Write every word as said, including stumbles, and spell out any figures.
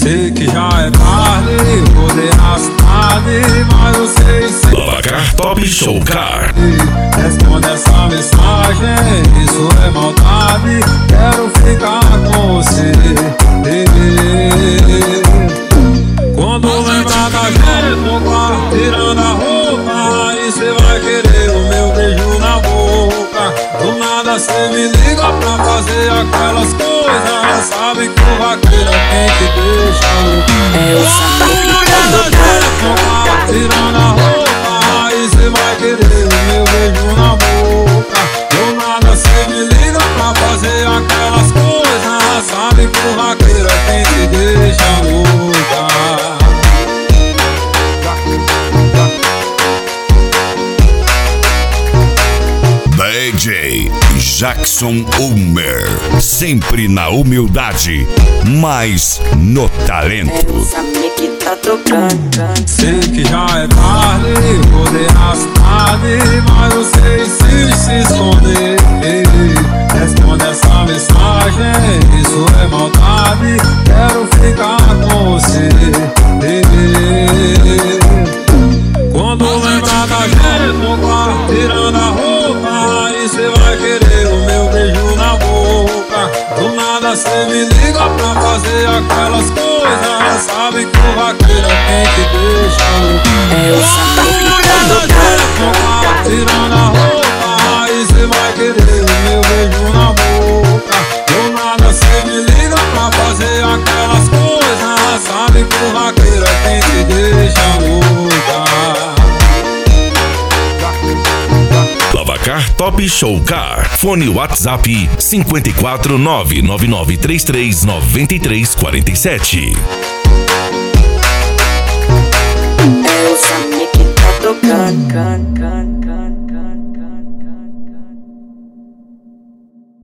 Sei que já é tarde, poderá ser tarde, mas eu sei se Lavacar Top Show Car. responde essa mensagem, isso é maldade. Quero ficar com você. Quando lembrar da gente no quarto, tirando a roupa, aí cê vai querer o meu beijo na boca. Do nada cê me liga pra fazer aquelas coisas. Sabe que o vaqueiro é quem te deixa louco. Quando lembrar da gente no quarto, tirando a roupa, aí cê vai querer o meu beijo na boca. Do nada cê me liga pra fazer aquelas coisas. Sabe que o vaqueiro é quem te deixa louca. D J Jackson Ulmer, sempre na humildade, mas no talento. Que tá tocando. Sei que já é tarde, poderá ser tarde, mas eu sei se se esconder. Responde essa mensagem, isso é maldade. Quero ficar com você. Quando lembrar da gente no quarto, tirando a roupa, aí cê vai querer o meu beijo na boca. Do nada cê me liga pra fazer aquelas coisas. Sabe que o vaqueiro é quem te deixa louco. Quando lembrar da gente no quarto, tirando a roupa, aí cê vai querer o meu beijo na boca. Do nada cê me liga pra fazer aquelas coisas. Sabe que o vaqueiro é quem te deixa louca. Lavacar Top Show Car. Fone WhatsApp cinco quatro nove nove nove três três nove três quatro sete.